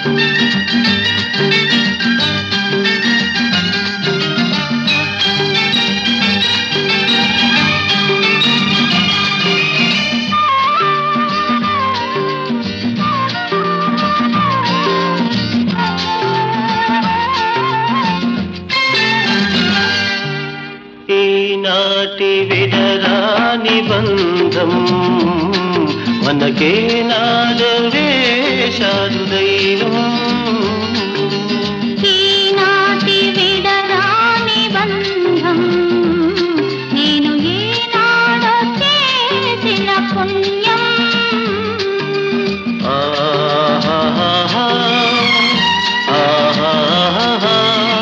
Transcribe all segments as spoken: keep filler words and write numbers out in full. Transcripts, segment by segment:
ఈనాటి విడరాని బంధం మనకే నాడు వేశాడు దైవం. ఈనాటి విడరాని బంధం నేను ఏనాడో చేసిన పుణ్యం. ఆహాహా ఆహాహా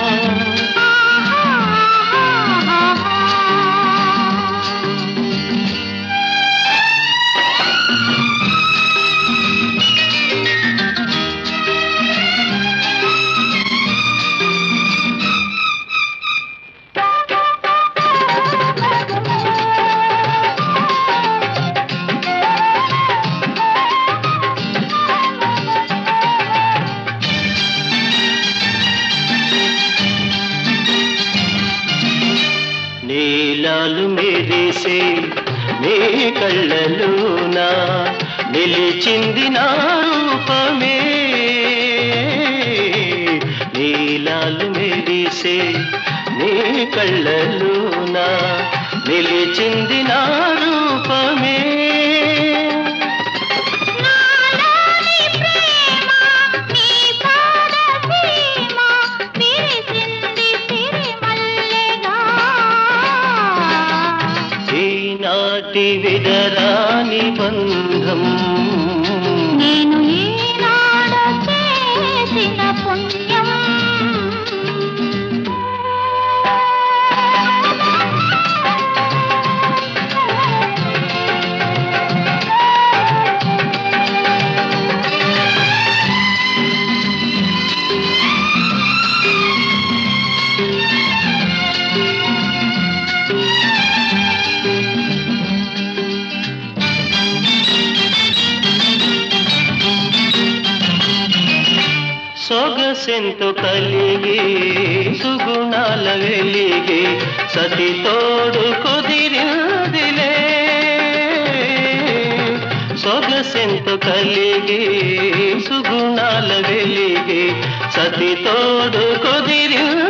నీలాలు మెరిసే నీ కళ్ళలోన నిలిచింది నా రూపమే. నీలాలు మెరిసే నీ కళ్ళలోన నిలిచింది నా రూపమే. ఈనాటి విడరాని బంధం నేను ఈనాడు చేసిన పుణ్యం. సొగసెంతో కలిగి సుగుణాల వెలిగి సతి తోడు కుదిరిందిలే. సొగసెంతో కలిగి సుగుణాల వెలిగి సతి తోడు కుదిరింది.